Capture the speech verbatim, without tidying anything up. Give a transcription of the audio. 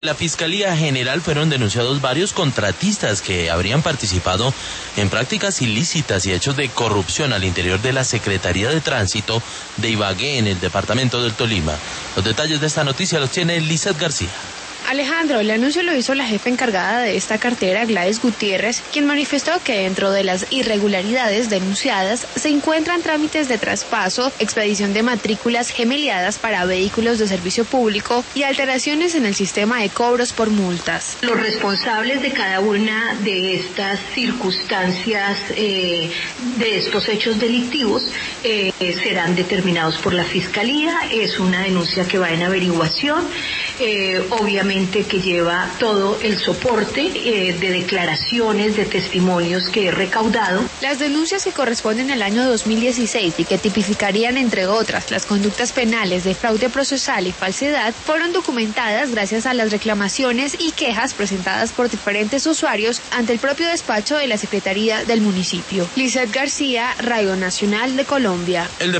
La Fiscalía General fueron denunciados varios contratistas que habrían participado en prácticas ilícitas y hechos de corrupción al interior de la Secretaría de Tránsito de Ibagué, en el departamento del Tolima. Los detalles de esta noticia los tiene Lizeth García. Alejandro, el anuncio lo hizo la jefa encargada de esta cartera, Gladys Gutiérrez, quien manifestó que dentro de las irregularidades denunciadas se encuentran trámites de traspaso, expedición de matrículas gemeliadas para vehículos de servicio público y alteraciones en el sistema de cobros por multas. Los responsables de cada una de estas circunstancias, eh, de estos hechos delictivos, eh, serán determinados por la Fiscalía. Es una denuncia que va en averiguación, eh, obviamente que lleva todo el soporte eh, de declaraciones, de testimonios que he recaudado. Las denuncias que corresponden al año dos mil dieciséis y que tipificarían, entre otras, las conductas penales de fraude procesal y falsedad, fueron documentadas gracias a las reclamaciones y quejas presentadas por diferentes usuarios ante el propio despacho de la Secretaría del municipio. Lizeth García, Radio Nacional de Colombia. El